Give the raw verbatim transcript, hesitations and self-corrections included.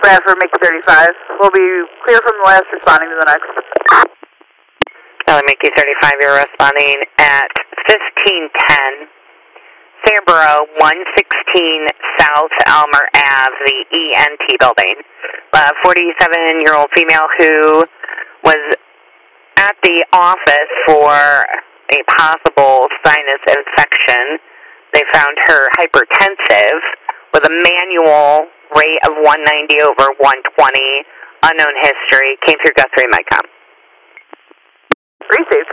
Bradford, Mickey thirty-five. We'll be clear from the last, responding to the next. Charlie Mickey thirty-five, you're responding at fifteen ten. Samboro, one sixteen South Elmer Ave, the E N T building. A forty-seven-year-old female who was at the office for a possible sinus infection. They found her hypertensive with a manual rate of one ninety over one twenty, unknown history, came through Guthrie Micom. Three States